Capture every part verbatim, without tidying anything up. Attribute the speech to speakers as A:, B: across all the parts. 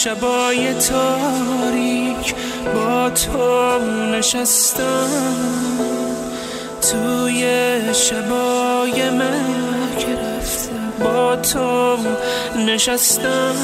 A: شبای تاریک با تو نشستم، توی شبای مرگ رفتم با تو نشستم،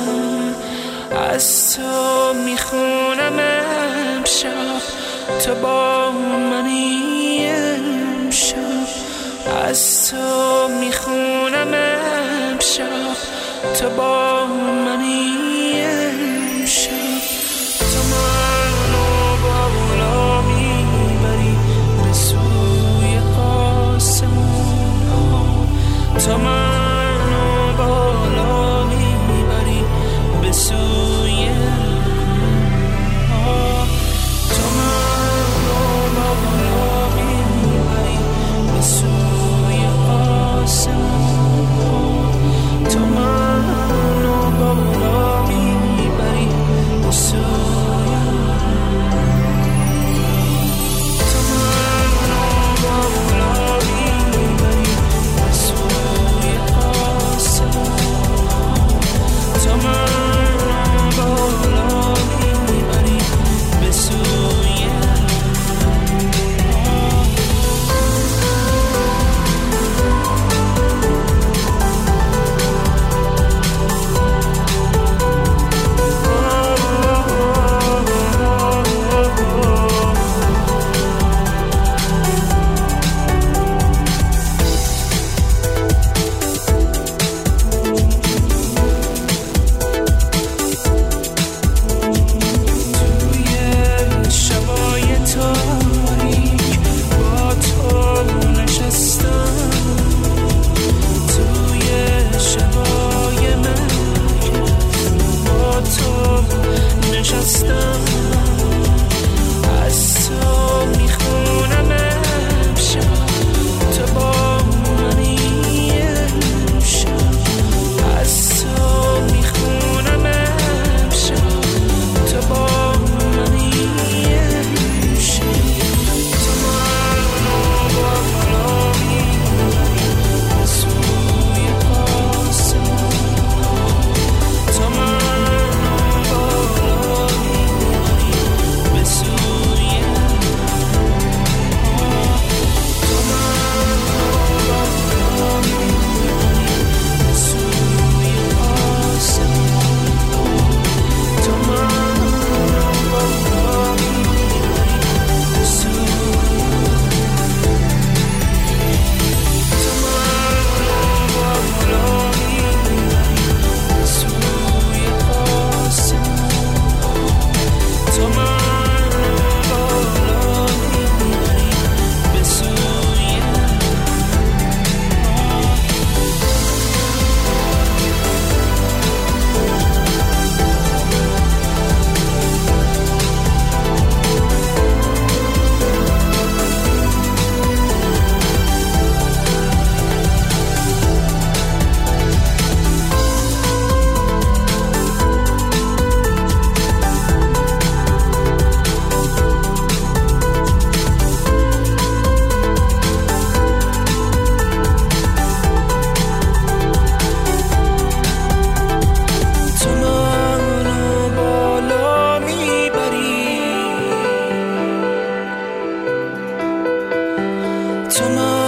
A: از تو میخونم امشب تو با منی، امشب از تو میخونم امشب تو با منی، امشب تو منو بالا میبری به سوی آسمون ها، تو منو بالا میبری به سوی ها، تو منو بالا میبری به سوی آسمون ها، تو منو بالا میبری به سوی، تو منو بالا میبری به سوی آسمون ها، تو منو بالا میبری به سوی
B: Tomorrow